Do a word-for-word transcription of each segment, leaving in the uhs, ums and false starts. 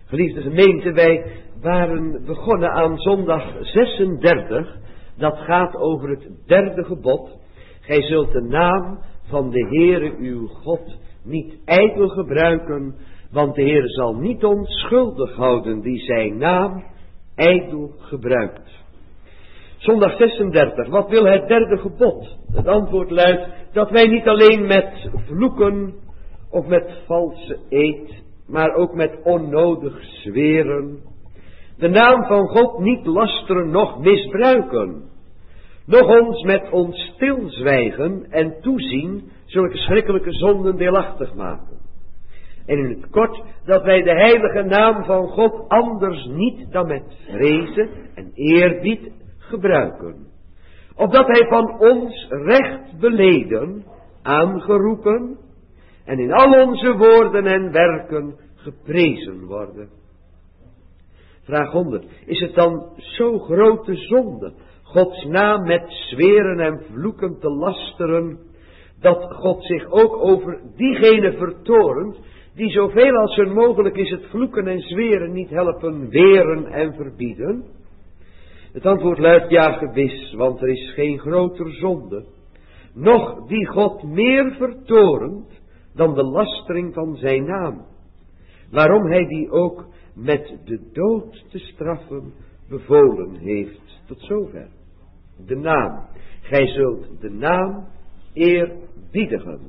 Geliefde gemeente, wij waren begonnen aan zondag zesendertig. Dat gaat over het derde gebod. Gij zult de naam van de Heere uw God niet ijdel gebruiken, want de Heere zal niet onschuldig houden die zijn naam ijdel gebruikt. Zondag zesendertig, wat wil het derde gebod? Het antwoord luidt dat wij niet alleen met vloeken of met valse eed, maar ook met onnodig zweren, de naam van God niet lasteren noch misbruiken, noch ons met ons stilzwijgen en toezien zulke schrikkelijke zonden deelachtig maken. En in het kort dat wij de heilige naam van God anders niet dan met vrezen en eerbied gebruiken. Opdat hij van ons recht beleden, aangeroepen en in al onze woorden en werken geprezen worden. Vraag honderd. Is het dan zo grote zonde Gods naam met zweren en vloeken te lasteren, dat God zich ook over diegene vertorent, die zoveel als hun mogelijk is het vloeken en zweren niet helpen weren en verbieden? Het antwoord luidt ja gewis, want er is geen groter zonde, noch die God meer vertorent dan de lastering van zijn naam, waarom hij die ook met de dood te straffen bevolen heeft. Tot zover. De naam. Gij zult de naam eerbiedigen.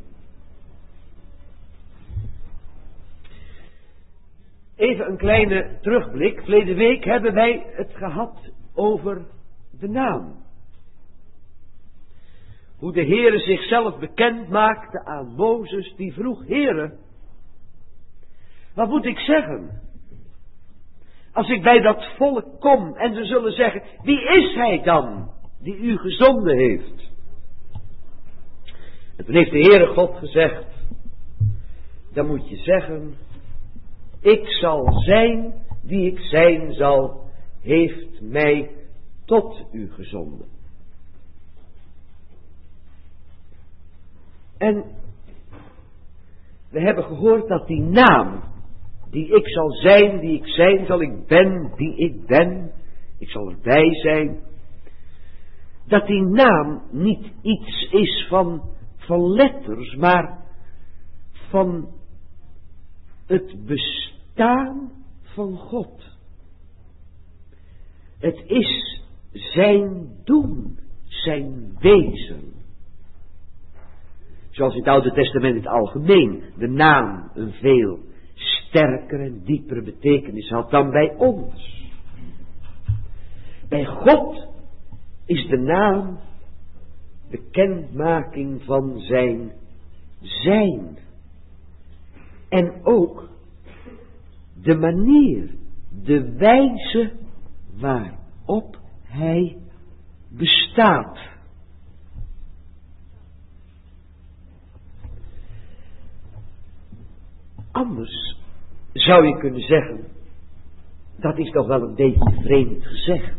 Even een kleine terugblik. Verleden week hebben wij het gehad over de naam. Hoe de Heere zichzelf bekend maakte aan Mozes, die vroeg: Heere, wat moet ik zeggen? Als ik bij dat volk kom en ze zullen zeggen: wie is hij dan die u gezonden heeft? En toen heeft de Heere God gezegd: dan moet je zeggen: ik zal zijn die ik zijn zal, heeft mij tot u gezonden. En we hebben gehoord dat die naam, die ik zal zijn, die ik zijn zal, ik ben, die ik ben, ik zal erbij zijn, dat die naam niet iets is van, van letters, maar van het bestaan van God. Het is zijn doen, zijn wezen. Zoals in het Oude Testament in het algemeen de naam een veel sterker en diepere betekenis had dan bij ons. Bij God is de naam bekendmaking van zijn zijn. En ook de manier, de wijze waarop hij bestaat. Anders zou je kunnen zeggen, dat is toch wel een beetje vreemd gezegd.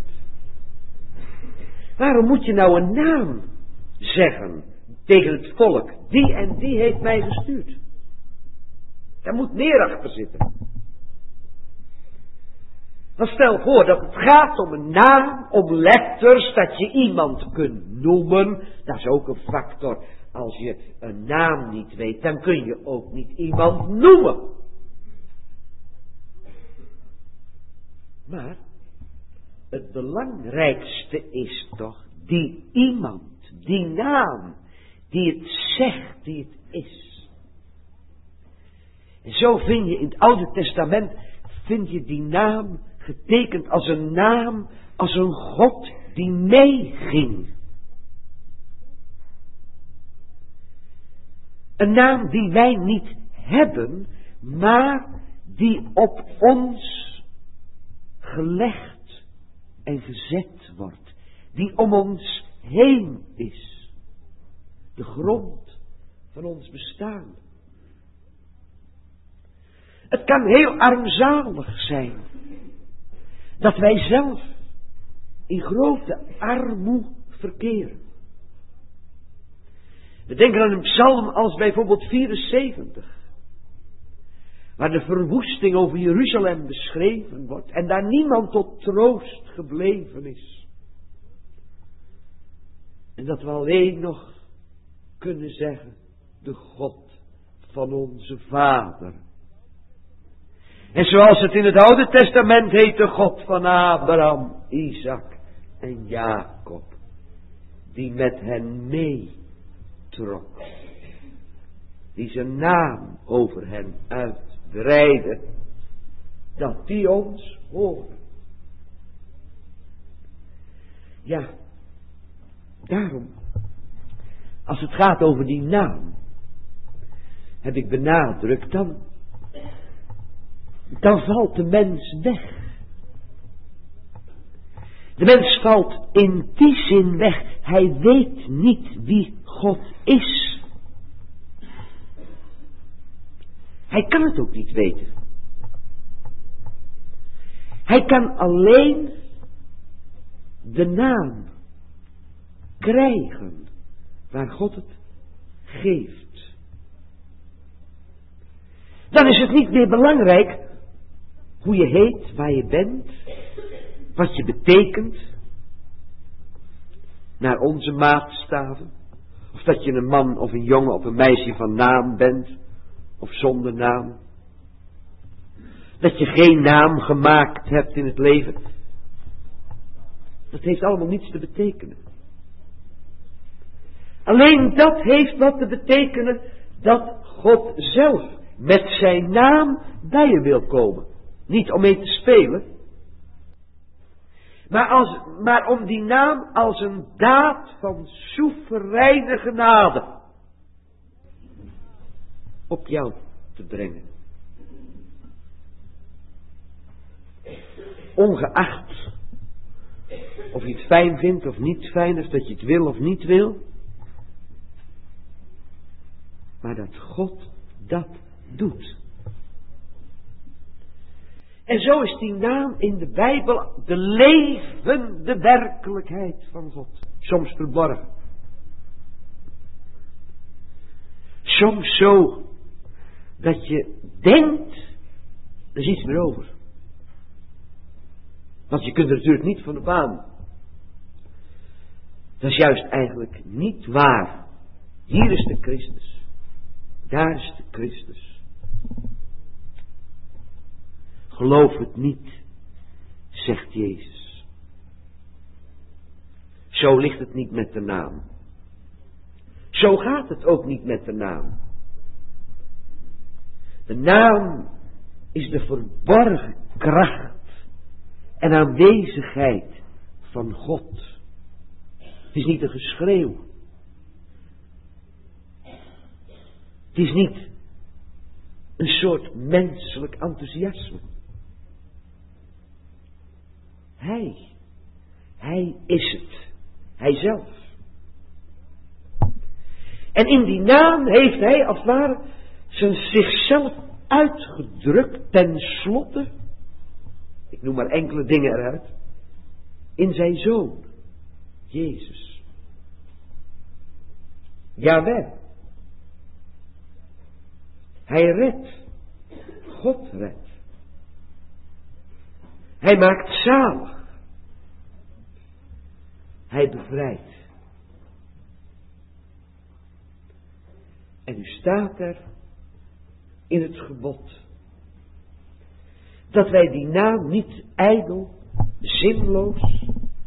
Waarom moet je nou een naam zeggen tegen het volk? Die en die heeft mij gestuurd. Daar moet meer achter zitten. Dan stel voor dat het gaat om een naam, om letters, dat je iemand kunt noemen. Dat is ook een factor. Als je een naam niet weet, dan kun je ook niet iemand noemen. Maar het belangrijkste is toch die iemand, die naam, die het zegt, die het is. En zo vind je in het Oude Testament, vind je die naam getekend als een naam, als een God die meeging. Een naam die wij niet hebben, maar die op ons gelegd en gezet wordt. Die om ons heen is. De grond van ons bestaan. Het kan heel armzalig zijn dat wij zelf in grote armoede verkeren. We denken aan een psalm als bijvoorbeeld vierenzeventig. waar de verwoesting over Jeruzalem beschreven wordt en daar niemand tot troost gebleven is. En dat we alleen nog kunnen zeggen, de God van onze Vader. En zoals het in het Oude Testament heet, de God van Abraham, Isaac en Jacob, die met hen meetrok, die zijn naam over hen uitbreidde, dat die ons horen. Ja, daarom, als het gaat over die naam, heb ik benadrukt, dan, dan valt de mens weg. De mens valt in die zin weg. Hij weet niet wie God is. Hij kan het ook niet weten. Hij kan alleen de naam krijgen waar God het geeft. Dan is het niet meer belangrijk hoe je heet, waar je bent, wat je betekent, naar onze maatstaven, of dat je een man of een jongen of een meisje van naam bent, of zonder naam, dat je geen naam gemaakt hebt in het leven. Dat heeft allemaal niets te betekenen. Alleen dat heeft wat te betekenen, dat God zelf met zijn naam bij je wil komen. Niet om mee te spelen, maar, als, maar om die naam als een daad van soevereine genade op jou te brengen. Ongeacht of je het fijn vindt of niet fijn is, dat je het wil of niet wil, maar dat God dat doet. En zo is die naam in de Bijbel de levende werkelijkheid van God. Soms verborgen. Soms zo dat je denkt, er is iets meer over. Want je kunt er natuurlijk niet van op aan. Dat is juist eigenlijk niet waar. Hier is de Christus. Daar is de Christus. Geloof het niet, zegt Jezus. Zo ligt het niet met de naam. Zo gaat het ook niet met de naam. De naam is de verborgen kracht en aanwezigheid van God. Het is niet een geschreeuw. Het is niet een soort menselijk enthousiasme. Hij, hij is het. Hij zelf. En in die naam heeft hij als het ware zijn zichzelf uitgedrukt ten slotte, ik noem maar enkele dingen eruit, in zijn Zoon, Jezus. Jawel. Hij redt. God redt. Hij maakt zalig. Hij bevrijdt. En nu staat er in het gebod dat wij die naam niet ijdel, zinloos,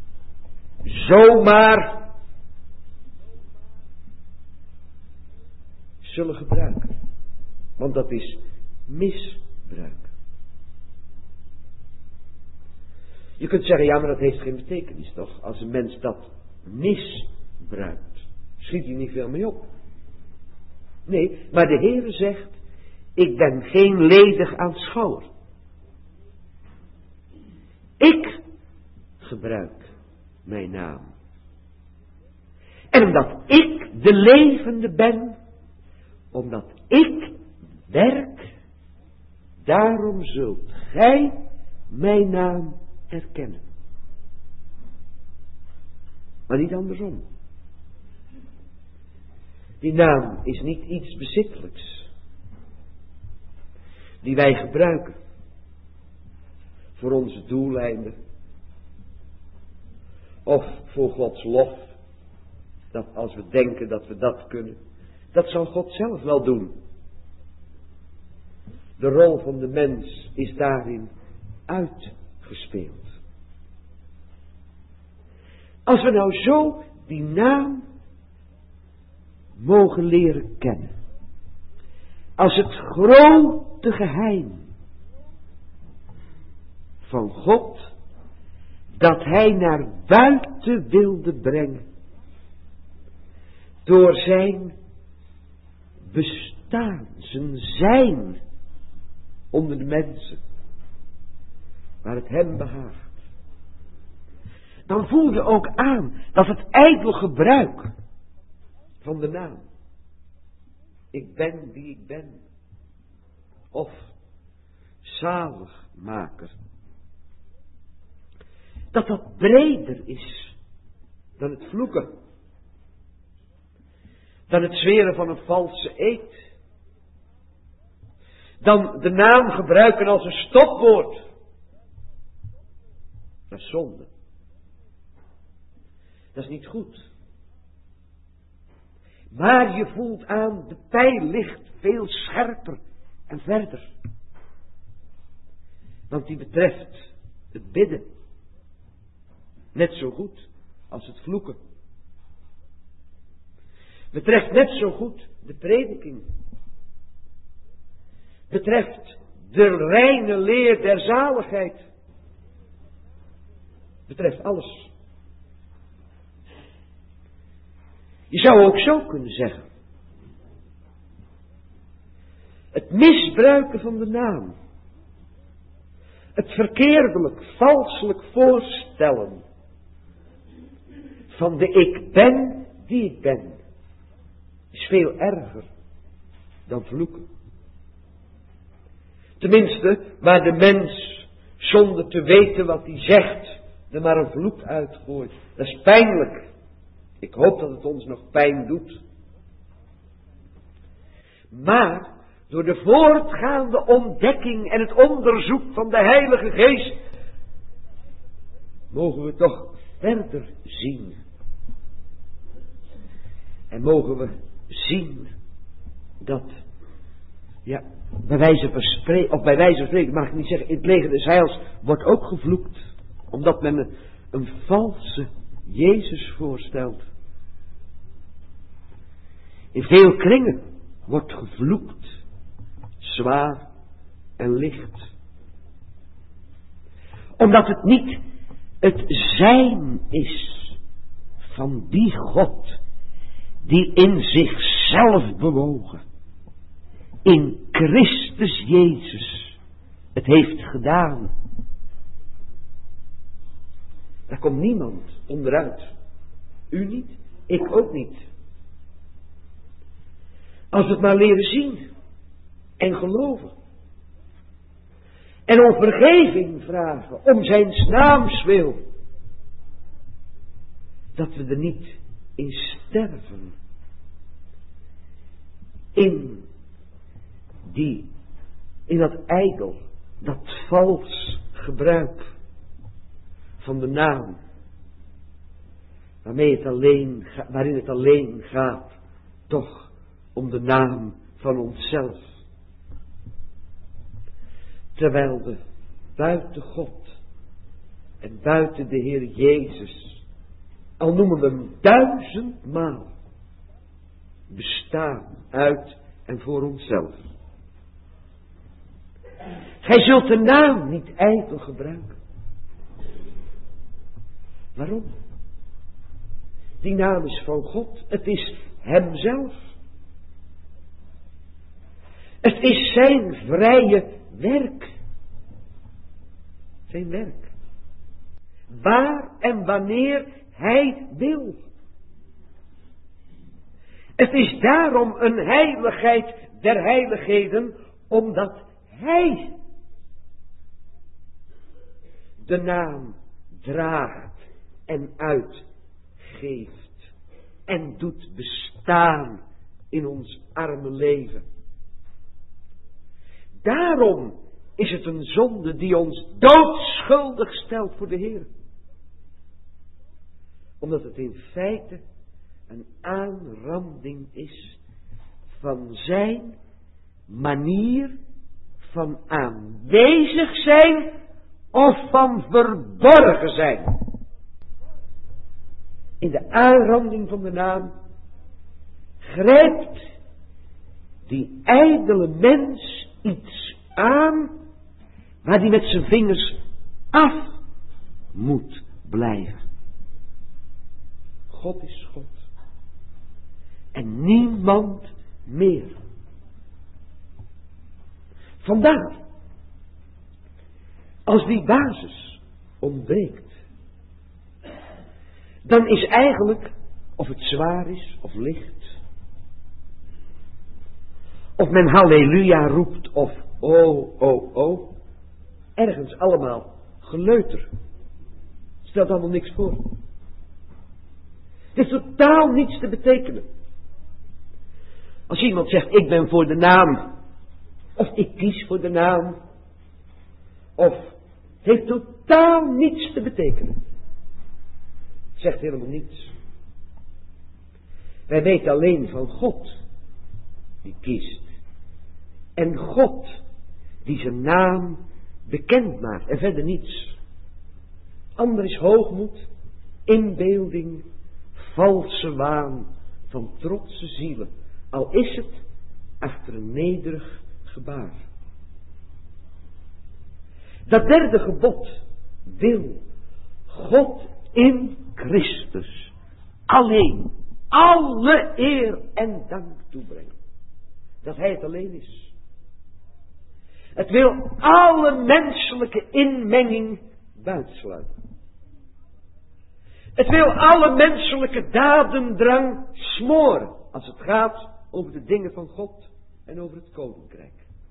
zomaar zullen gebruiken. Want dat is misbruik. Je kunt zeggen, ja, maar dat heeft geen betekenis toch? Als een mens dat misbruikt, schiet hij niet veel mee op. Nee, maar de Heere zegt, ik ben geen ledig aanschouwer. Ik gebruik mijn naam. En omdat ik de levende ben, omdat ik werk, daarom zult gij mijn naam erkennen. Maar niet andersom. Die naam is niet iets bezittelijks. die wij gebruiken voor onze doeleinden of voor Gods lof, dat als we denken dat we dat kunnen, dat zal God zelf wel doen. De rol van de mens is daarin uitgespeeld. Als we nou zo die naam mogen leren kennen, als het grote geheim van God dat Hij naar buiten wilde brengen door zijn bestaan, zijn zijn onder de mensen, waar het Hem behaagt, dan voel je ook aan dat het ijdel gebruik van de naam, ik ben wie ik ben, of zaligmaker, dat dat breder is dan het vloeken, dan het zweren van een valse eed, dan de naam gebruiken als een stopwoord. Dat is zonde. Dat is niet goed. Maar je voelt aan, de pijl ligt veel scherper en verder. Want die betreft het bidden. Net zo goed als het vloeken. Betreft net zo goed de prediking. Betreft de reine leer der zaligheid. Betreft alles. Je zou ook zo kunnen zeggen. Het misbruiken van de naam. Het verkeerdelijk, valselijk voorstellen van de ik ben die ik ben, is veel erger dan vloeken. Tenminste, waar de mens zonder te weten wat hij zegt, er maar een vloek uitgooit. Dat is pijnlijk. Ik hoop dat het ons nog pijn doet. Maar door de voortgaande ontdekking en het onderzoek van de Heilige Geest mogen we toch verder zien. En mogen we zien dat, ja, bij wijze van spreken, of bij wijze van spreken, mag ik niet zeggen, in het leger des heils wordt ook gevloekt, omdat men een, een valse Jezus voorstelt. In veel kringen wordt gevloekt, zwaar en licht. Omdat het niet het zijn is van die God die in zichzelf bewogen, in Christus Jezus, het heeft gedaan. Daar komt niemand onderuit. U niet, ik ook niet. Als we het maar leren zien en geloven. En om vergeving vragen, om zijn naams wil. Dat we er niet in sterven. In die, in dat ijdel, dat vals gebruik van de naam. Waarmee het alleen, waarin het alleen gaat, toch om de naam van onszelf. Terwijl we buiten God en buiten de Heer Jezus, al noemen we hem duizendmaal, bestaan uit en voor onszelf. Gij zult de naam niet ijdel gebruiken. Waarom? Die naam is van God. Het is Hemzelf. Het is zijn vrije werk. Zijn werk. Waar en wanneer hij wil. Het is daarom een heiligheid der heiligheden, omdat hij de naam draagt en uitgeeft en doet bestaan in ons arme leven. Daarom is het een zonde die ons doodschuldig stelt voor de Heer. Omdat het in feite een aanranding is van zijn manier van aanwezig zijn of van verborgen zijn. In de aanranding van de naam grijpt die ijdele mens iets aan waar die met zijn vingers af moet blijven. God is God. En niemand meer. Vandaar, als die basis ontbreekt, dan is eigenlijk, of het zwaar is of licht, of men halleluja roept of oh, oh, oh, ergens allemaal geleuter. Stelt allemaal niks voor. Het heeft totaal niets te betekenen. Als iemand zegt, ik ben voor de naam, of ik kies voor de naam, of heeft totaal niets te betekenen. Zegt helemaal niets. Wij weten alleen van God die kiest. En God die zijn naam bekend maakt. En verder niets. Ander is hoogmoed, inbeelding, valse waan van trotse zielen. Al is het achter een nederig gebaar. Dat derde gebod wil God in Christus alleen alle eer en dank toebrengen. Dat hij het alleen is. Het wil alle menselijke inmenging buitensluiten. Het wil alle menselijke dadendrang smoren als het gaat over de dingen van God en over het koninkrijk.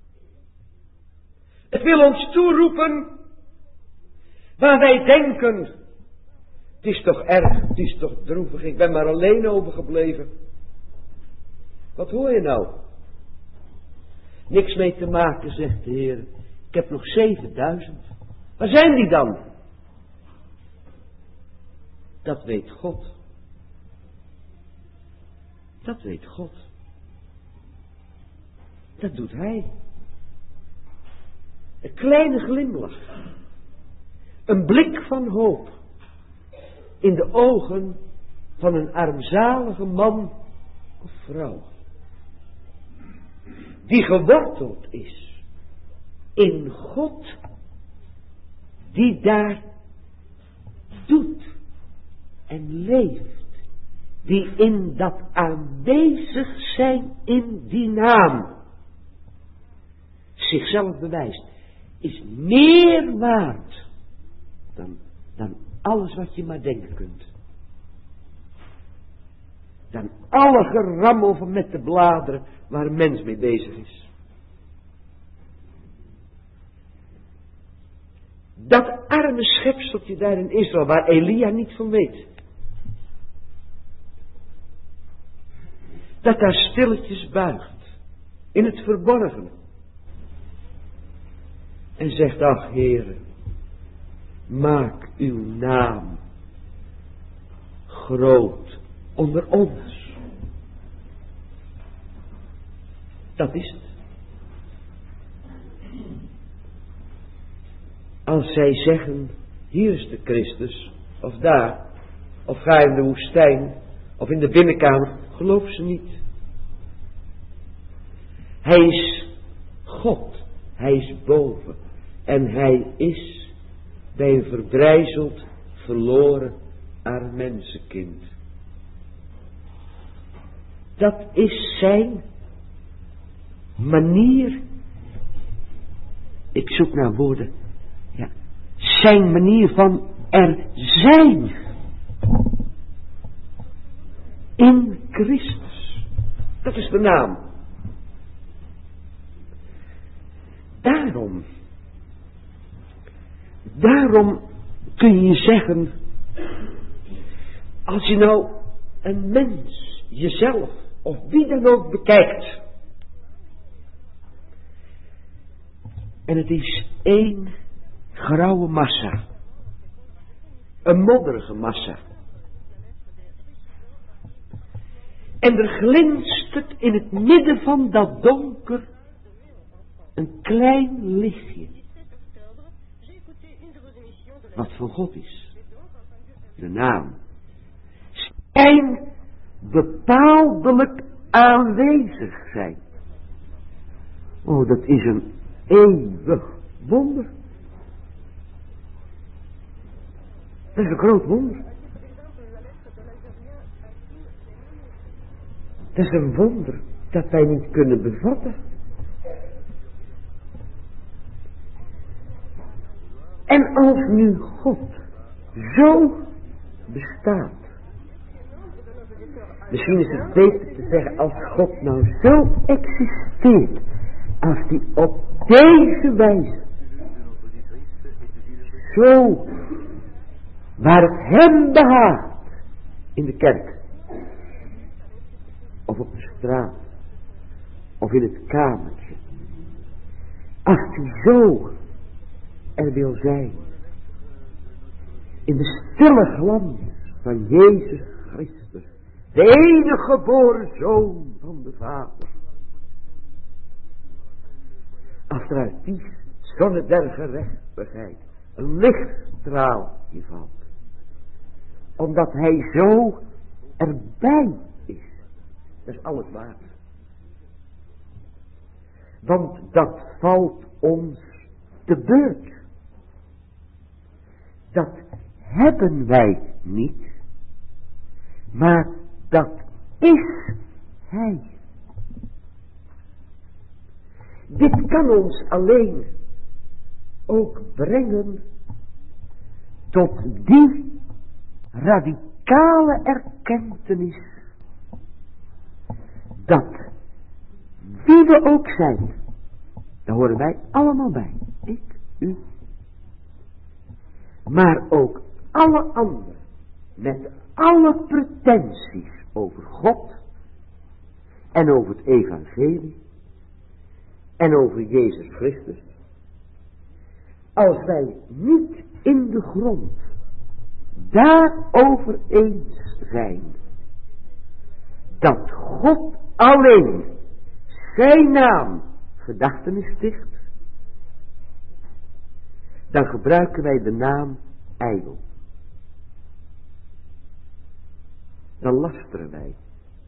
Het wil ons toeroepen waar wij denken, het is toch erg, het is toch droevig, ik ben maar alleen overgebleven. Wat hoor je nou? Niks mee te maken, zegt de Heer. Ik heb nog zevenduizend. Waar zijn die dan? Dat weet God. Dat weet God. Dat doet Hij. Een kleine glimlach. Een blik van hoop. In de ogen van een armzalige man of vrouw. Die geworteld is in God. Die daar doet en leeft. Die in dat aanwezig zijn in die naam zichzelf bewijst. Is meer waard dan, dan alles wat je maar denken kunt. Dan alle gerammel van met de bladeren waar een mens mee bezig is. Dat arme schepseltje daar in Israël, waar Elia niet van weet. Dat daar stilletjes buigt. In het verborgene. En zegt, ach Heere, maak uw naam groot onder ons. Dat is het. Als zij zeggen, hier is de Christus, of daar, of ga in de woestijn, of in de binnenkamer, geloof ze niet. Hij is God, hij is boven, en hij is bij een verbrijzeld, verloren, arm mensenkind. Dat is zijn manier, ik zoek naar woorden, ja, zijn manier van er zijn. In Christus. Dat is de naam. Daarom, daarom kun je zeggen, als je nou een mens, jezelf, of wie dan ook bekijkt, En het is één grauwe massa. Een modderige massa. En er glinstert in het midden van dat donker een klein lichtje. Wat van God is. De naam. Zijn bepaaldelijk aanwezig zijn. Oh, dat is een eeuwig wonder. Dat is een groot wonder. Dat is een wonder dat wij niet kunnen bevatten. En als nu God zo bestaat. Misschien is het beter te zeggen, als God nou zo existeert. Als die op deze wijze. Zo. Waar het hem behaagt. In de kerk. Of op de straat. Of in het kamertje. Als hij zo er wil zijn. In de stille glans van Jezus Christus. De enige geboren Zoon van de Vader. Als er uit die zonne der gerechtigheid een lichtstraal valt. Omdat hij zo erbij is. Dat is alles waar. Want dat valt ons te beurt. Dat hebben wij niet. Maar dat is hij. Dit kan ons alleen ook brengen tot die radicale erkentenis dat wie we ook zijn, daar horen wij allemaal bij, ik, u, maar ook alle anderen met alle pretenties over God en over het evangelie en over Jezus Christus, als wij niet in de grond daarover eens zijn dat God alleen zijn naam gedachtenis sticht, dan gebruiken wij de naam ijdel. Dan lasteren wij.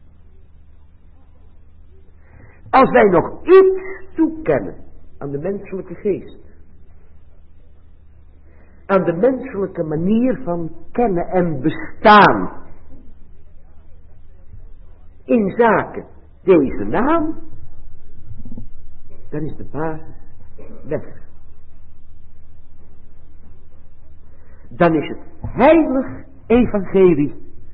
Als wij nog iets toekennen aan de menselijke geest, aan de menselijke manier van kennen en bestaan, in zaken deze naam, dan is de basis weg. Dan is het heilig evangelie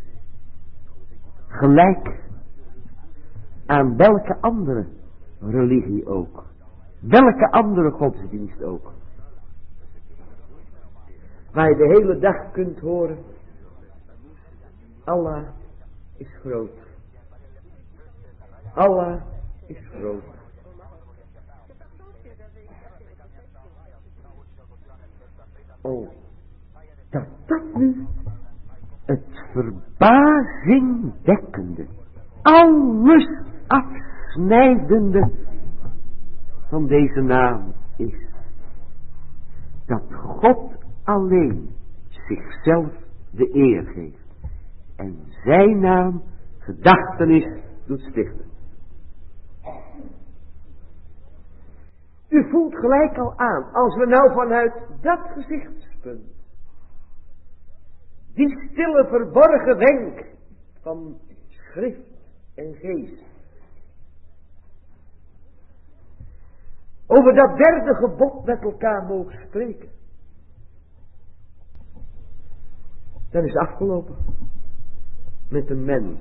gelijk aan welke andere religie ook. Welke andere godsdienst ook. Waar je de hele dag kunt horen. Allah is groot. Allah is groot. Oh, dat dat nu het verbazingwekkende, alles afsnijdende van deze naam is. Dat God alleen zichzelf de eer geeft en zijn naam gedachtenis doet stichten. U voelt gelijk al aan, als we nou vanuit dat gezichtspunt, die stille verborgen wenk van schrift en geest, over dat derde gebod met elkaar mogen spreken, dan is het afgelopen met de mens.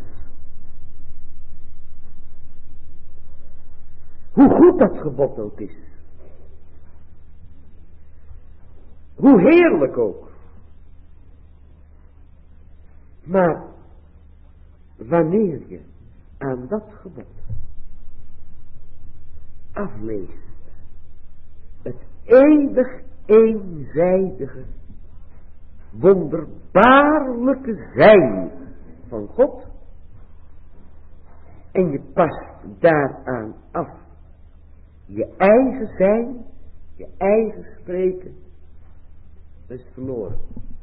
Hoe goed dat gebod ook is. Hoe heerlijk ook. Maar wanneer je aan dat gebod afleest het eeuwig eenzijdige, wonderbaarlijke zijn van God. En je past daaraan af. Je eigen zijn, je eigen spreken, dat is verloren.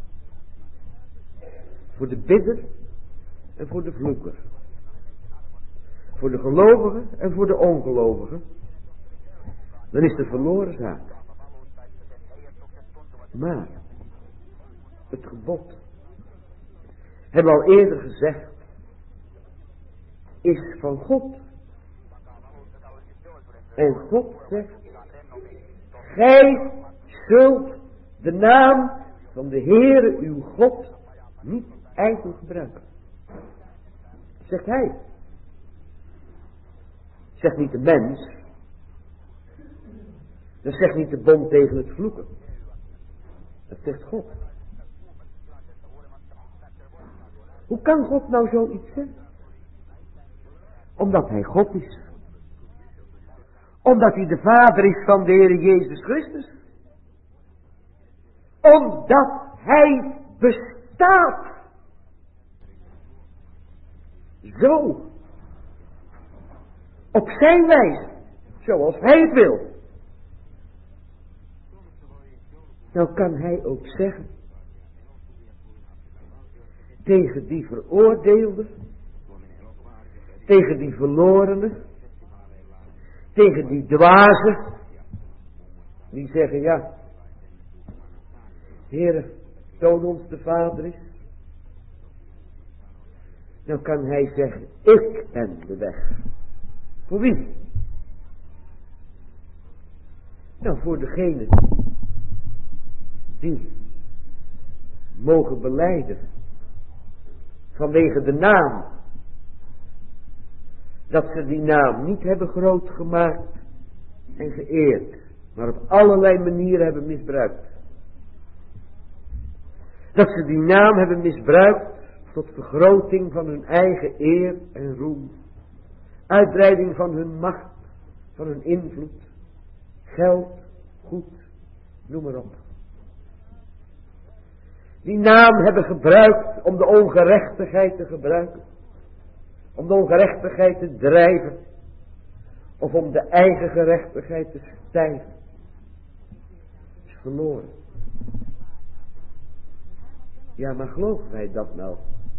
Voor de bidder en voor de vloeker. Voor de gelovigen en voor de ongelovigen. Dan is het verloren zaak. Maar het gebod, hebben we al eerder gezegd, is van God. En God zegt, gij zult de naam van de Heere uw God niet ijdel gebruiken. Zegt hij. Zegt niet de mens. Dat zegt niet de bond tegen het vloeken. Dat zegt God. Hoe kan God nou zoiets zeggen? Omdat hij God is. Omdat hij de Vader is van de Heer Jezus Christus. Omdat hij bestaat. Zo. Op zijn wijze. Zoals hij het wil. Nou kan hij ook zeggen. Tegen die veroordeelde. Tegen die verlorene. Tegen die dwazen. Die zeggen ja. Heere, toon ons de Vader is. Nou kan hij zeggen, ik ben de weg. Voor wie? Nou, voor degene die mogen belijden vanwege de naam, dat ze die naam niet hebben groot gemaakt en geëerd, maar op allerlei manieren hebben misbruikt. Dat ze die naam hebben misbruikt tot vergroting van hun eigen eer en roem, uitbreiding van hun macht, van hun invloed, geld, goed, noem maar op. Die naam hebben gebruikt om de ongerechtigheid te gebruiken, om de ongerechtigheid te drijven, of om de eigen gerechtigheid te stijgen. Dat is verloren. Ja, maar geloven wij dat nou?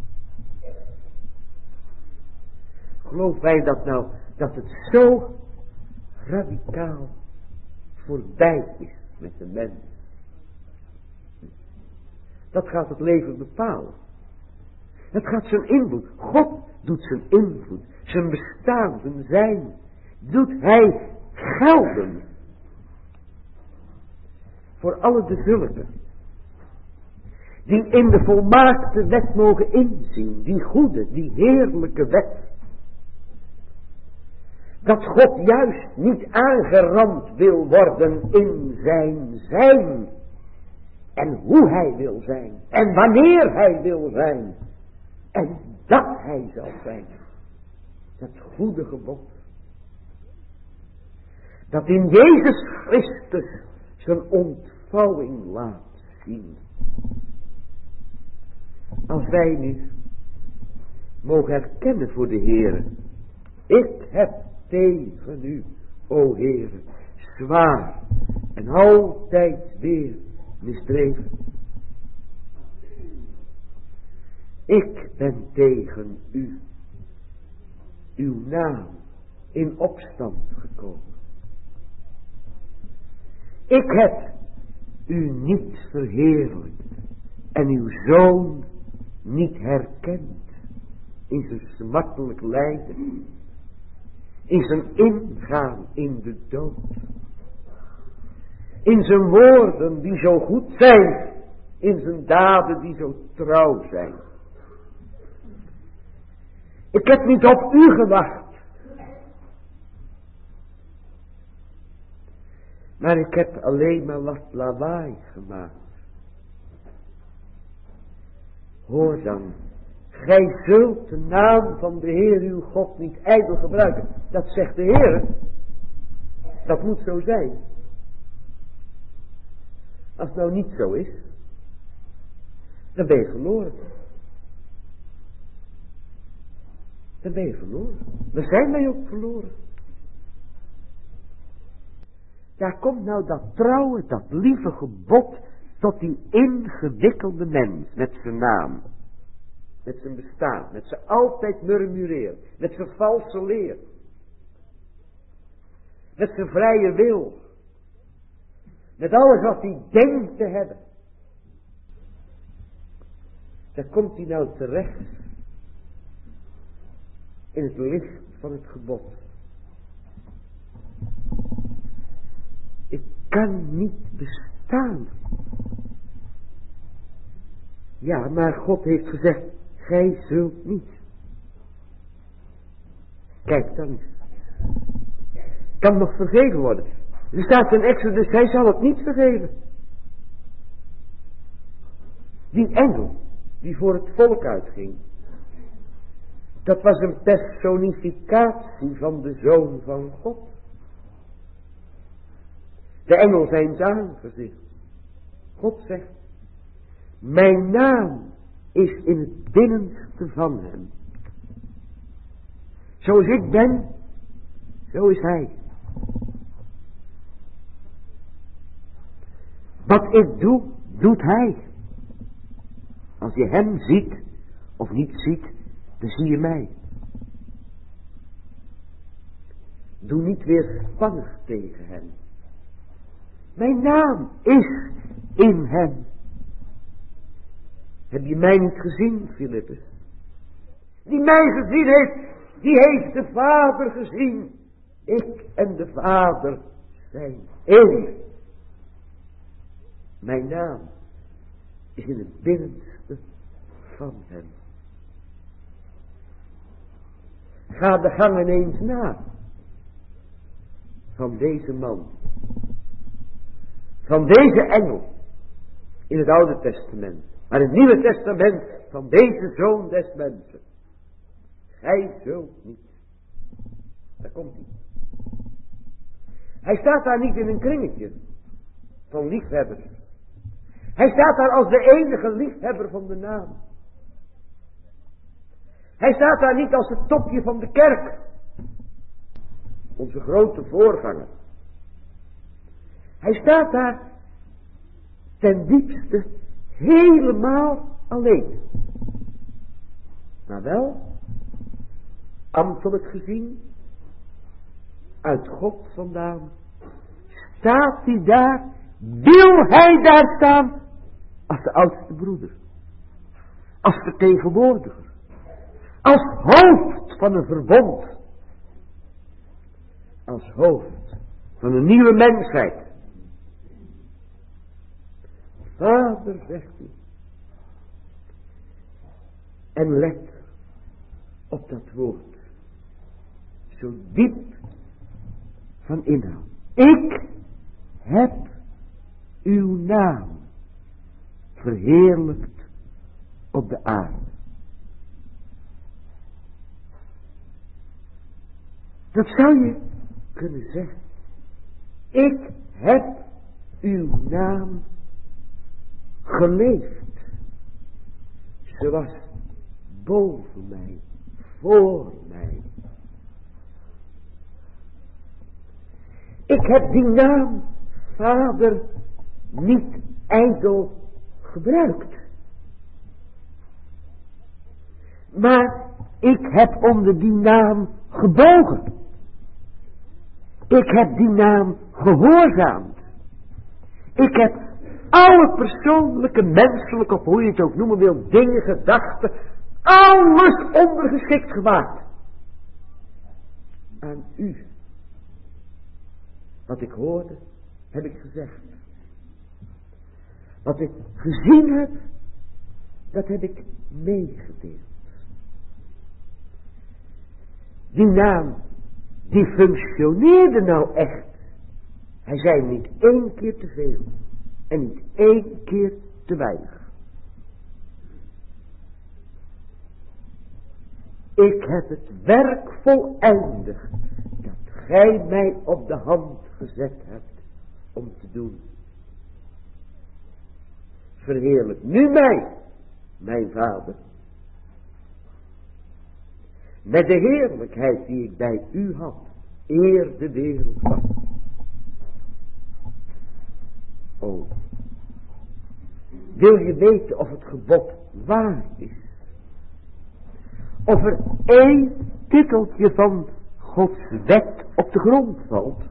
Geloven wij dat nou, dat het zo radicaal voorbij is met de mens? Dat gaat het leven bepalen. Het gaat zijn invloed. God doet zijn invloed, zijn bestaan, zijn zijn, doet hij gelden. Voor alle de zulken, die in de volmaakte wet mogen inzien, die goede, die heerlijke wet. Dat God juist niet aangerand wil worden in zijn zijn. En hoe hij wil zijn. En wanneer hij wil zijn. En dat hij zal zijn. Dat goede gebod. Dat in Jezus Christus zijn ontvouwing laat zien. Als wij nu mogen herkennen voor de Heere. Ik heb tegen u, o Heere, zwaar en altijd weer misdreven. Ik ben tegen u, uw naam, in opstand gekomen. Ik heb u niet verheerlijkt en uw zoon niet herkend in zijn smartelijk lijden, in zijn ingaan in de dood, in zijn woorden die zo goed zijn, in zijn daden die zo trouw zijn. Ik heb niet op u gewacht, maar ik heb alleen maar wat lawaai gemaakt. Hoor dan, gij zult de naam van de Heer uw God niet ijdel gebruiken. Dat zegt de Heer. Dat moet zo zijn. Als het nou niet zo is, dan ben je verloren. Dan ben je verloren. Dan zijn wij ook verloren. Daar komt nou dat trouwe, dat lieve gebod tot die ingewikkelde mens met zijn naam. Met zijn bestaan, met zijn altijd murmureren, met zijn valse leer. Met zijn vrije wil. Met alles wat hij denkt te hebben. Daar komt hij nou terecht. In het licht van het gebod. Ik kan niet bestaan. Ja, maar God heeft gezegd, gij zult niet. Kijk dan eens. Kan nog vergeven worden. Er staat in Exodus, hij zal het niet vergeven. Die engel, die voor het volk uitging. Dat was een personificatie van de Zoon van God. De engel zijn aangezicht. God zegt, mijn naam is in het binnenste van hem. Zoals ik ben, zo is hij. Wat ik doe, doet hij. Als je hem ziet, of niet ziet, dan zie je mij. Doe niet weerspannig tegen hem. Mijn naam is in hem. Heb je mij niet gezien, Filippus? Die mij gezien heeft, die heeft de Vader gezien. Ik en de Vader zijn één. Mijn naam is in het binnenste van hem. Ga de gangen eens na van deze man. Van deze engel in het Oude Testament. Maar in het Nieuwe Testament van deze Zoon des mensen. Gij zult niet. Daar komt hij. Hij staat daar niet in een kringetje van liefhebbers. Hij staat daar als de enige liefhebber van de naam. Hij staat daar niet als het topje van de kerk. Onze grote voorganger. Hij staat daar ten diepste helemaal alleen. Maar wel, ambtelijk gezien, uit God vandaan, staat hij daar, wil hij daar staan, als de oudste broeder. Als vertegenwoordiger. Als hoofd van een verbond. Als hoofd van een nieuwe mensheid. Vader, zegt hij. En let op dat woord. Zo diep van inhoud. Ik heb uw naam verheerlijkt op de aarde. Dat zou je kunnen zeggen. Ik heb uw naam geleefd. Ze was boven mij, voor mij. Ik heb die naam, Vader, niet ijdel gebruikt. Maar ik heb onder die naam gebogen. Ik heb die naam gehoorzaamd. Ik heb alle persoonlijke, menselijke, of hoe je het ook noemen wil, dingen, gedachten, alles ondergeschikt gemaakt. Aan u. Wat ik hoorde, heb ik gezegd. Wat ik gezien heb, dat heb ik meegedeeld. Die naam, die functioneerde nou echt. Hij zei niet één keer te veel. En niet één keer te weinig. Ik heb het werk voleindigd. Dat gij mij op de hand gezet hebt om te doen. verheerlijk nu mij, mijn Vader, met de heerlijkheid die ik bij u had, eer de wereld was. O, wil je weten of het gebod waar is? Of er één titeltje van Gods wet op de grond valt?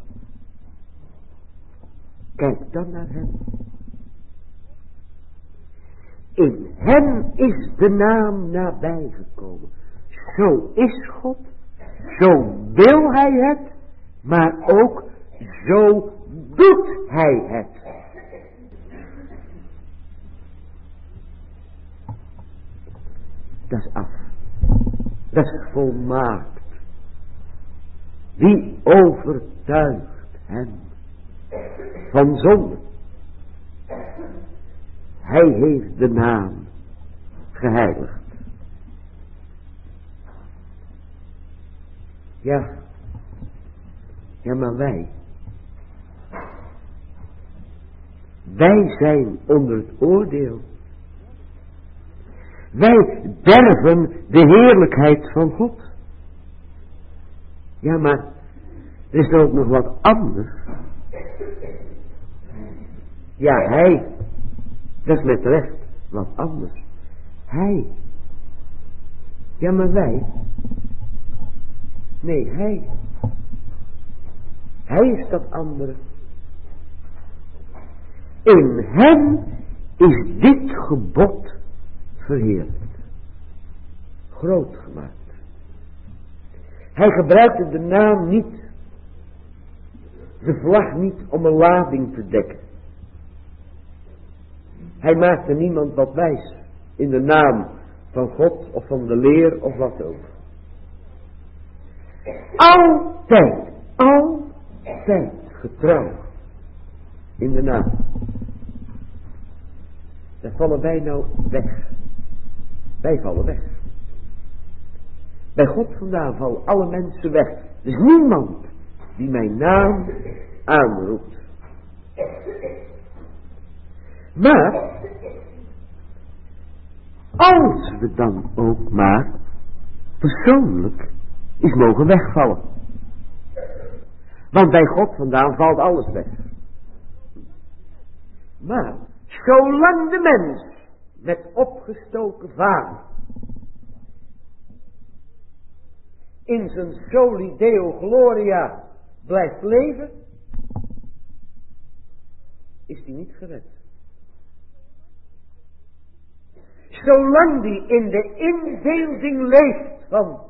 Kijk dan naar hem. In hem is de naam nabijgekomen. Zo is God, zo wil hij het, maar ook zo doet hij het. Dat is af. Dat is volmaakt. Wie overtuigt hem van zonde? Hij heeft de naam geheiligd. Ja, ja maar wij, wij zijn onder het oordeel. Wij derven de heerlijkheid van God. Ja, maar er is ook nog wat anders. Ja, hij, dat is met recht wat anders. Hij. Ja, maar wij. Nee, hij. Hij is dat andere. In hem is dit gebod verheerlijkt. Groot gemaakt. Hij gebruikte de naam niet. De vlag niet om een lading te dekken. Hij maakte niemand wat wijs. In de naam van God of van de leer of wat ook. Altijd, altijd getrouw in de naam. Daar vallen wij nou weg. Wij vallen weg. Bij God vandaan vallen alle mensen weg. Er is niemand die mijn naam aanroept. Maar als we dan ook maar persoonlijk is mogen wegvallen. Want bij God vandaan valt alles weg. Maar zolang de mens met opgestoken vader in zijn soli deo gloria blijft leven, is hij niet gered. Zolang die in de inbeelding leeft van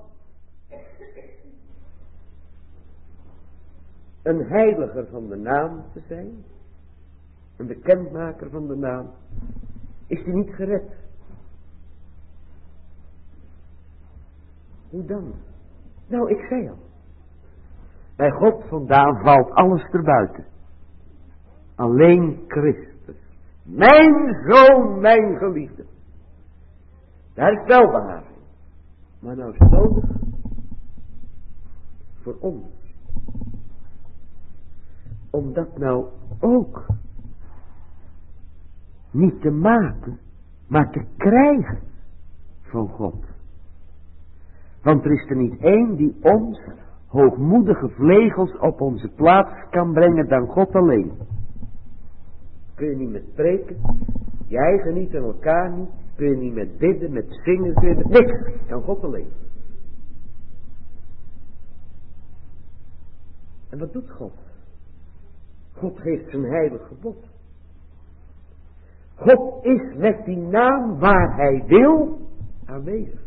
een heiliger van de naam te zijn, een bekendmaker van de naam, is hij niet gered. Hoe dan? Nou, ik zei al. Bij God vandaan valt alles erbuiten. Alleen Christus. Mijn zoon, mijn geliefde. Daar is welbehagen. Maar nou is het nodig voor ons. Om dat nou ook niet te maken, maar te krijgen van God. Want er is er niet één die ons hoogmoedige vlegels op onze plaats kan brengen dan God alleen. Kun je niet met spreken, je eigen niet en elkaar niet, kun je niet met bidden, met zingen, kun je met niks, kan God alleen. En wat doet God? God geeft zijn heilig gebod. God is met die naam waar hij wil aanwezig.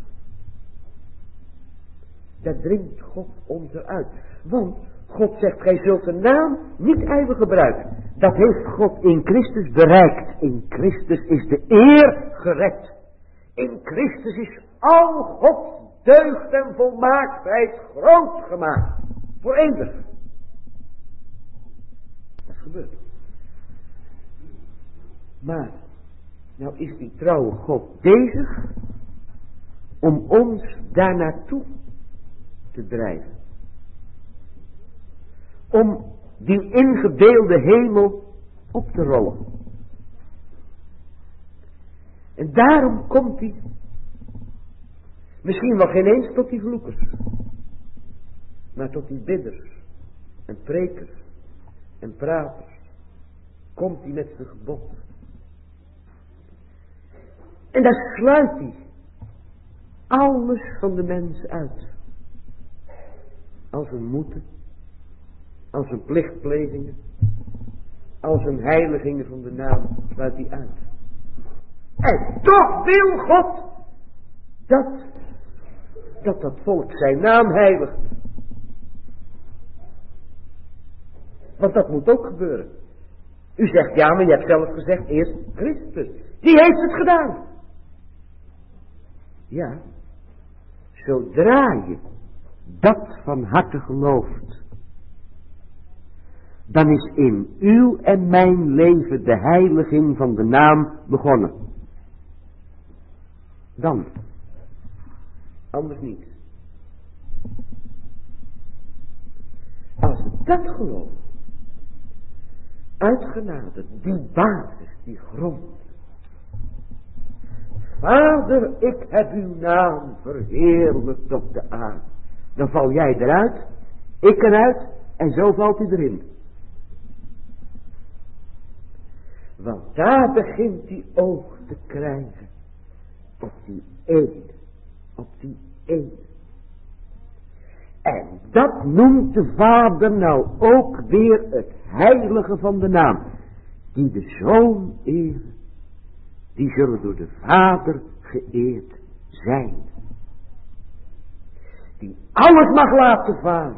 Dat dringt God ons eruit. Want God zegt, gij zult de naam niet eeuwig gebruiken. Dat heeft God in Christus bereikt. In Christus is de eer gered. In Christus is al Gods deugd en volmaaktheid groot gemaakt. Voor eeuwig. Dat is gebeurd. Maar, nou is die trouwe God bezig om ons daar naartoe te drijven. Om die ingebeelde hemel op te rollen. En daarom komt hij, misschien wel geen eens tot die vloekers, maar tot die bidders en prekers en praters, komt hij met zijn gebod. En daar sluit hij alles van de mens uit. Als een moeten, als een plichtplegingen, als een heiligingen van de naam, sluit hij uit. En toch wil God dat, dat dat volk zijn naam heiligt. Want dat moet ook gebeuren. U zegt, ja, maar je hebt zelf gezegd, eerst Christus. Die heeft het gedaan. Ja, zodra je dat van harte gelooft, dan is in uw en mijn leven de heiliging van de naam begonnen. Dan. Anders niet. Als we dat geloven, uit genade, die basis, die grond. Vader, ik heb uw naam verheerlijkt op de aarde. Dan val jij eruit, ik eruit en zo valt hij erin. Want daar begint hij oog te krijgen. Op die ene. Op die ene. En dat noemt de Vader nou ook weer het heilige van de naam. Die de Zoon eren. Die zullen door de Vader geëerd zijn. Die alles mag laten varen.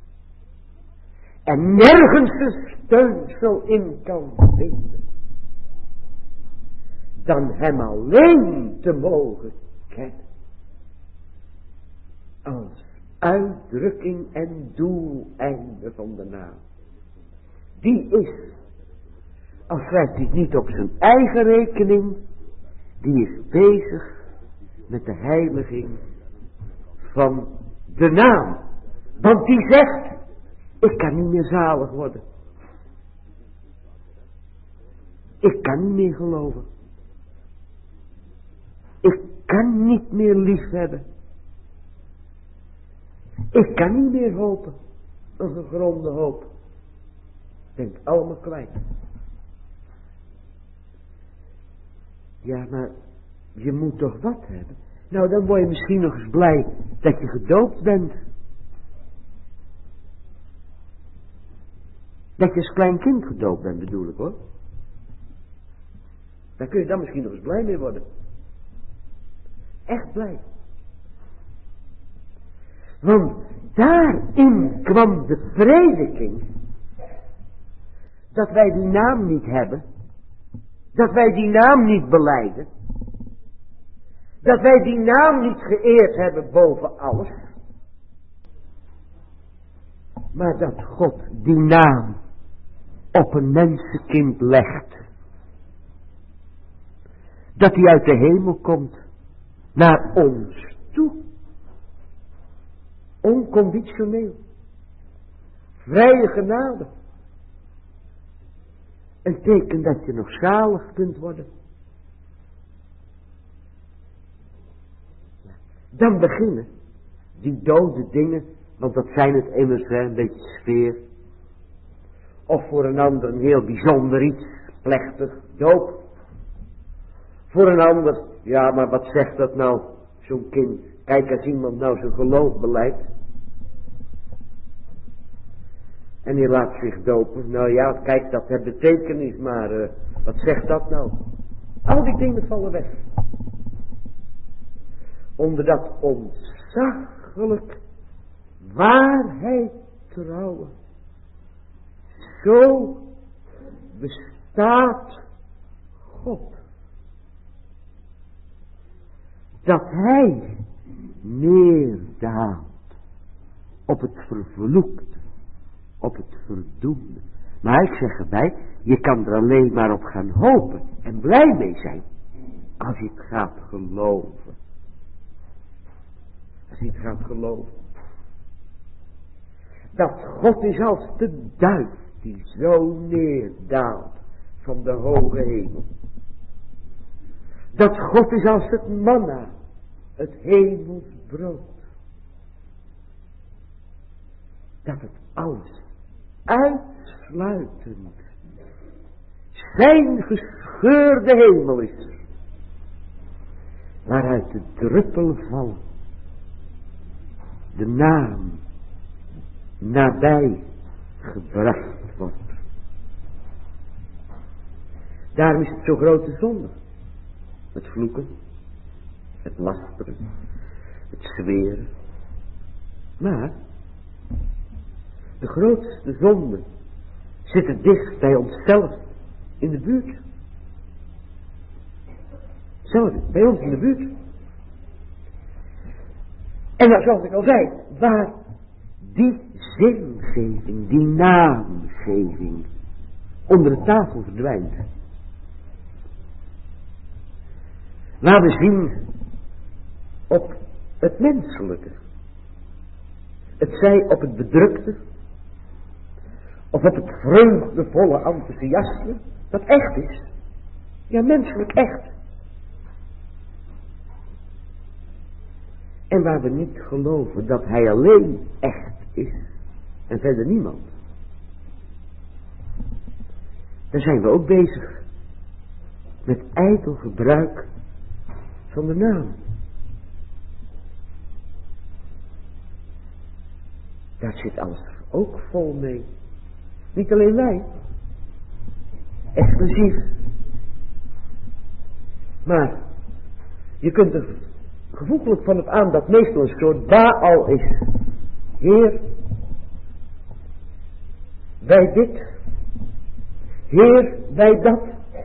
En nergens de steunsel in kan vinden. Dan hem alleen te mogen kennen. Als uitdrukking en doeleinde van de naam. Die is, al schrijft hij het niet op zijn eigen rekening, die is bezig met de heiliging van de naam. Want die zegt, ik kan niet meer zalig worden. Ik kan niet meer geloven. Ik kan niet meer lief hebben. Ik kan niet meer hopen. Een gegronde hoop. Denk allemaal kwijt. Ja, maar je moet toch wat hebben? Nou, dan word je misschien nog eens blij dat je gedoopt bent. Dat je als klein kind gedoopt bent, bedoel ik hoor. Daar kun je dan misschien nog eens blij mee worden. Echt blij. Want daarin kwam de prediking dat wij die naam niet hebben. Dat wij die naam niet belijden. Dat wij die naam niet geëerd hebben boven alles. Maar dat God die naam op een mensenkind legt. Dat hij uit de hemel komt naar ons toe. Onconditioneel. Vrije genade. Een teken dat je nog zalig kunt worden. Dan beginnen die dode dingen, want dat zijn het immers een beetje sfeer. Of voor een ander een heel bijzonder iets, plechtig, doop. Voor een ander, ja maar wat zegt dat nou, zo'n kind. Kijk als iemand nou zijn geloof beleidt. En die laat zich dopen. Nou ja, kijk, dat heeft betekenis, maar uh, wat zegt dat nou? Al die dingen vallen weg. Onder dat ontzaglijk waarheid trouwen. Zo bestaat God. Dat hij neerdaalt op het vervloekte, op het verdoemde. Maar ik zeg erbij, je kan er alleen maar op gaan hopen en blij mee zijn, als je het gaat geloven. Als je het gaat geloven. Dat God is als de duif die zo neerdaalt van de hoge hemel. Dat God is als het manna, het hemels brood. Dat het alles uitsluitend zijn gescheurde hemel is. Waaruit de druppel van de naam nabij gebracht wordt. Daarom is het zo grote zonde. Het vloeken, het lasteren, het zweren. Maar de grootste zonde zit het dicht bij onszelf in de buurt. Zo, bij ons in de buurt. En zoals ik al zei, waar die zingeving, die naamgeving onder de tafel verdwijnt. Waar we zien op het menselijke. Het zij op het bedrukte. Of op het vreugdevolle enthousiasme. Dat echt is. Ja, menselijk echt. En waar we niet geloven dat hij alleen echt is. En verder niemand. Daar zijn we ook bezig. Met ijdel gebruik van de naam. Daar zit alles ook vol mee. Niet alleen wij. Exclusief. Maar je kunt er gevoeglijk van het aan dat meestal een soort Baal is. Heer, bij dit. Heer, bij dat.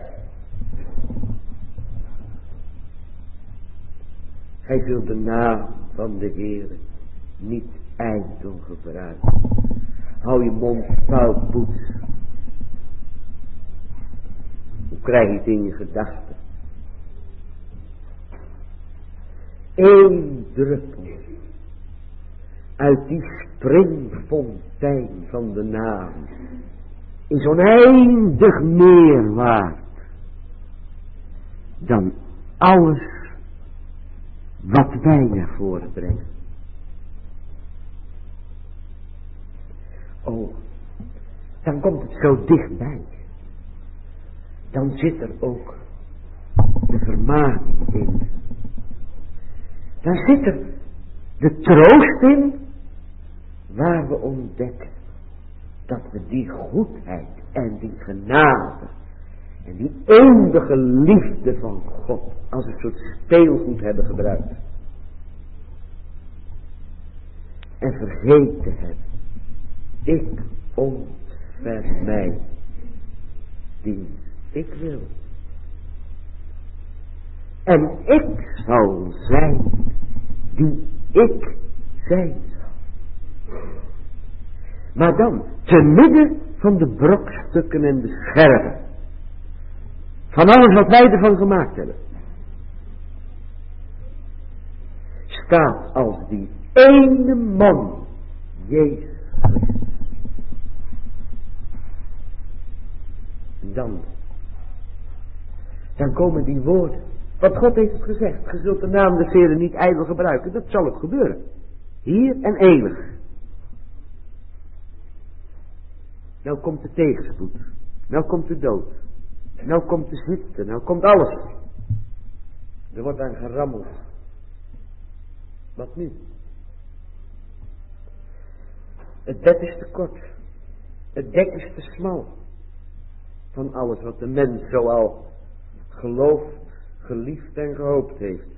Gij zult de naam van de Heer niet ijdel gebruiken. Hou je mond fout, poets. Hoe krijg je het in je gedachten? Eén druppel uit die springfontein van de naam is oneindig meer waard dan alles wat wij naar voren brengen. Oh, dan komt het zo dichtbij. Dan zit er ook de vermaning in. Dan zit er de troost in, waar we ontdekken dat we die goedheid en die genade en die eeuwige liefde van God als een soort speelgoed hebben gebruikt. En vergeten hebben. Ik ontfer mij die ik wil. En ik zal zijn die ik zijn zal. Maar dan, te midden van de brokstukken en de scherven. Van alles wat wij ervan gemaakt hebben. Staat als die ene man, Jezus Christus. En dan, dan komen die woorden. Want God heeft het gezegd. Je zult de naam des Heeren niet ijdel gebruiken. Dat zal ook gebeuren. Hier en eeuwig. Nou komt de tegenspoed. Nou komt de dood. Nou komt de ziekte. Nou komt alles. Er wordt aan gerammeld. Wat nu? Het bed is te kort. Het dek is te smal. Van alles wat de mens zoal geloofd, geliefd en gehoopt heeft.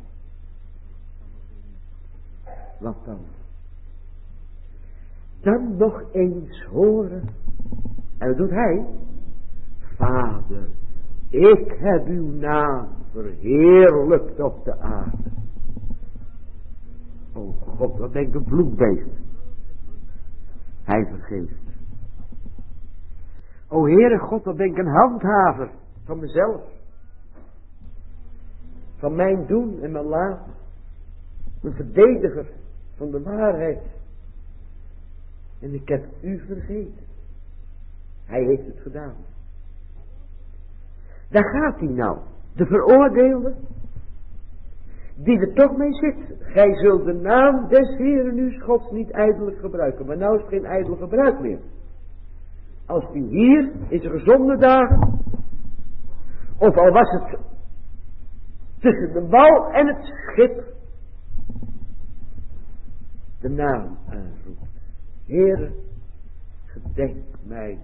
Wat dan? Dan nog eens horen. En dat doet hij. Vader, ik heb uw naam verheerlijkt op de aarde. O God, wat ben ik een vloekbeest. Hij vergeeft. O Heere God, wat ben ik een handhaver van mezelf. Van mijn doen en mijn laten. Een verdediger van de waarheid. En ik heb u vergeten. Hij heeft het gedaan. Daar gaat hij nou. de veroordeelde, die er toch mee zit. Gij zult de naam des Heeren uws Gods niet ijdelijk gebruiken. Maar nou is het geen ijdel gebruik meer. Als u hier in zijn gezonde dagen, of al was het tussen de wal en het schip, de naam aanroept. Heere, gedenk mij.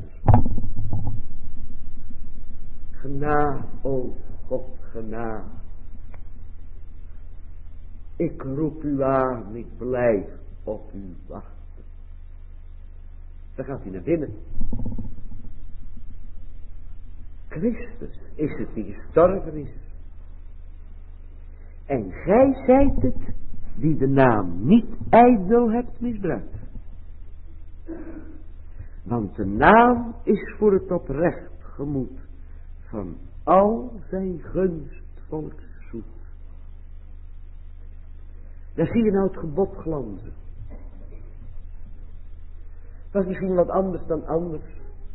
Genade, o God, genade. Ik roep u aan, ik blijf op u wachten. Dan gaat hij naar binnen. Christus is het die gestorven is. En gij zijt het die de naam niet ijdel hebt misbruikt. Want de naam is voor het oprecht gemoed van al zijn gunstvolks zoet. Daar zie je nou het gebod glanzen. Dat is misschien wat anders dan anders.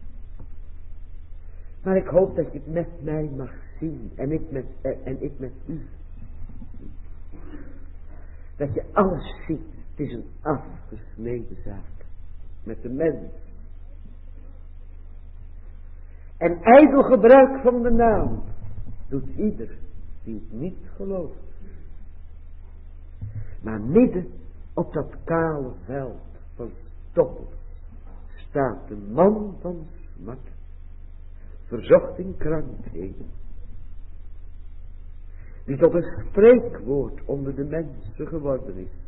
Maar ik hoop dat je het met mij mag zien. En ik met, en ik met u. Dat je alles ziet. Het is een afgesneden zaak. Met de mens. En ijdel gebruik van de naam doet ieder die het niet gelooft. Maar midden op dat kale veld van stoppel staat de man van smat, verzocht in krankheden, die tot een spreekwoord onder de mensen geworden is.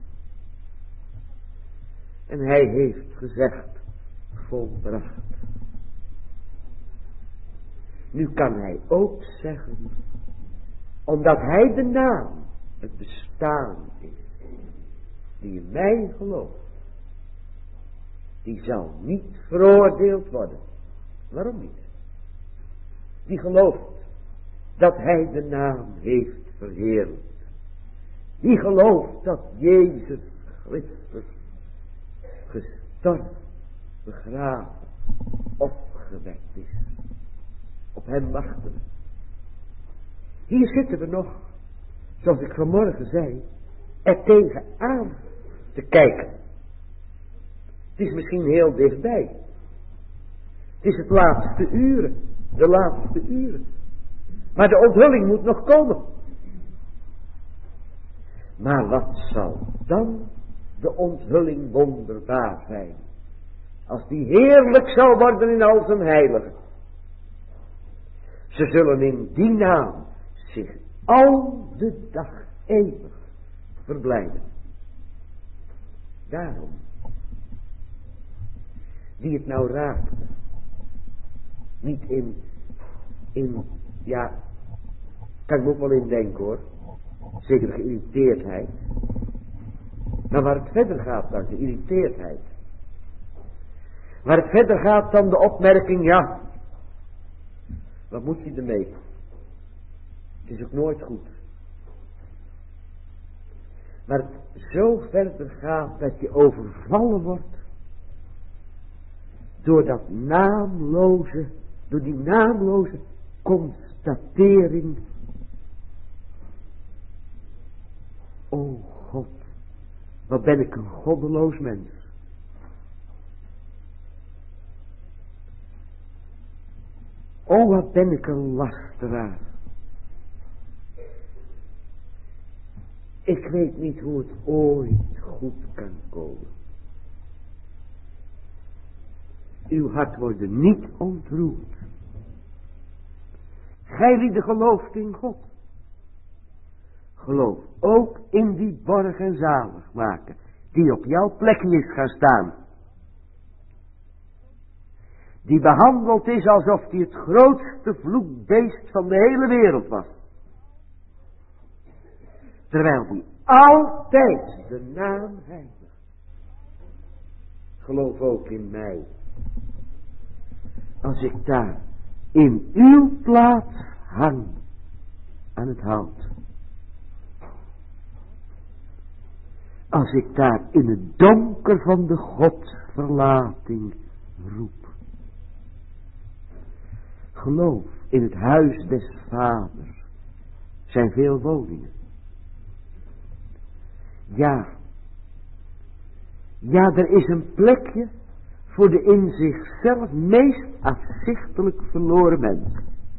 En hij heeft gezegd, volbracht. Nu kan hij ook zeggen, omdat hij de naam, het bestaan is, die in mij gelooft, die zal niet veroordeeld worden. Waarom niet? Die gelooft dat hij de naam heeft verheerlijkt. Die gelooft dat Jezus Christus gestorven, begraven, opgewekt is. Op hem wachten we. Hier zitten we nog, zoals ik vanmorgen zei, er tegenaan te kijken. Het is misschien heel dichtbij. Het is het laatste uren, de laatste uren. Maar de onthulling moet nog komen. Maar wat zal dan de onthulling wonderbaar zijn, als die heerlijk zal worden in al zijn heiligen. Ze zullen in die naam zich al de dag eeuwig verblijden. Daarom, die het nou raakt, niet in, in, ja, kan ik me ook wel in denken hoor, zeker geïrriteerdheid. Maar waar het verder gaat dan de irriteerdheid, waar het verder gaat dan de opmerking, ja, wat moet je ermee? Het is ook nooit goed. Maar het zo verder gaat dat je overvallen wordt door dat naamloze, door die naamloze constatering. O God, wat ben ik een goddeloos mens. O, wat ben ik een lasteraar. Ik weet niet hoe het ooit goed kan komen. Uw hart wordt niet ontroerd. Gij lieden gelooft in God. Geloof ook in die borg en zalig maken, die op jouw plekje is gaan staan. Die behandeld is alsof hij het grootste vloekbeest van de hele wereld was. Terwijl hij altijd de naam heiligt. Geloof ook in mij. Als ik daar in uw plaats hang aan het hout. Als ik daar in het donker van de godsverlating roep. Geloof in het huis des vaders zijn veel woningen. Ja, ja, er is een plekje voor de in zichzelf meest afzichtelijk verloren mens.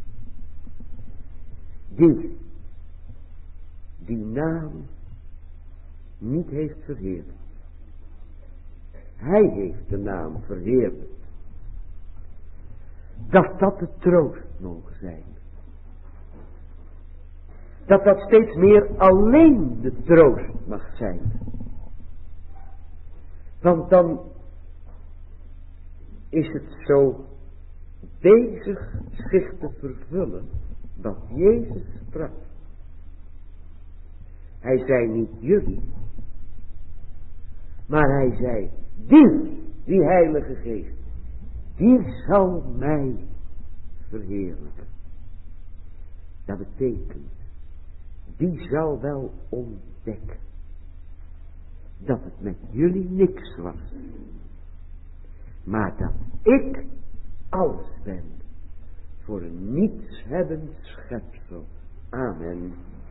Die, die naam niet heeft verheerlijkt. Hij heeft de naam verheerlijkt. Dat dat de troost mogen zijn. Dat dat steeds meer alleen de troost mag zijn. Want dan is het zo bezig zich te vervullen wat Jezus sprak. Hij zei niet jullie, maar hij zei die, die Heilige Geest, die zal mij verheerlijken. Dat betekent, die zal wel ontdekken dat het met jullie niks was, maar dat ik alles ben voor een nietshebbend schepsel. Amen.